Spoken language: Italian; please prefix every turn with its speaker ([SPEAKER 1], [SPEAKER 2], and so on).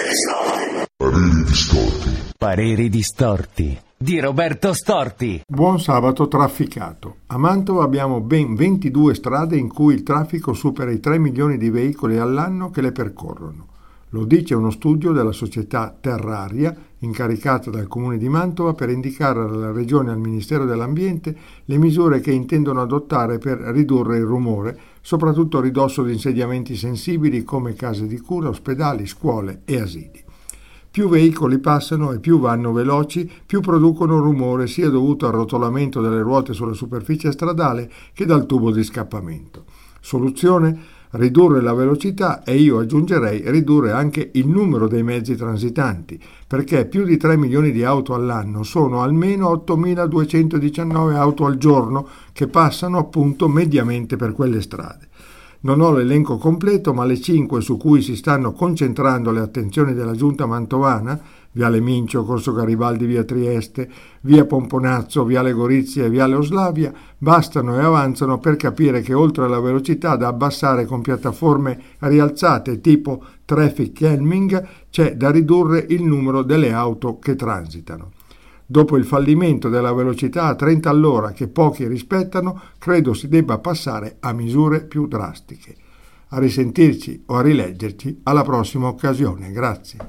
[SPEAKER 1] Pareri distorti.
[SPEAKER 2] Pareri distorti di Roberto Storti.
[SPEAKER 3] Buon sabato trafficato. A Mantova abbiamo ben 22 strade in cui il traffico supera i 3 milioni di veicoli all'anno che le percorrono. Lo dice uno studio della società Terraria, incaricata dal Comune di Mantova per indicare alla Regione e al Ministero dell'Ambiente le misure che intendono adottare per ridurre il rumore, soprattutto a ridosso di insediamenti sensibili come case di cura, ospedali, scuole e asili. Più veicoli passano e più vanno veloci, più producono rumore sia dovuto al rotolamento delle ruote sulla superficie stradale che dal tubo di scappamento. Soluzione? Ridurre la velocità e io aggiungerei ridurre anche il numero dei mezzi transitanti, perché più di 3 milioni di auto all'anno sono almeno 8.219 auto al giorno che passano appunto mediamente per quelle strade. Non ho l'elenco completo, ma le 5 su cui si stanno concentrando le attenzioni della Giunta mantovana, Viale Mincio, Corso Garibaldi, Via Trieste, Via Pomponazzo, Viale Gorizia e Viale Oslavia, bastano e avanzano per capire che oltre alla velocità da abbassare con piattaforme rialzate tipo traffic calming, c'è da ridurre il numero delle auto che transitano. Dopo il fallimento della velocità a 30 all'ora che pochi rispettano, credo si debba passare a misure più drastiche. A risentirci o a rileggerci alla prossima occasione. Grazie.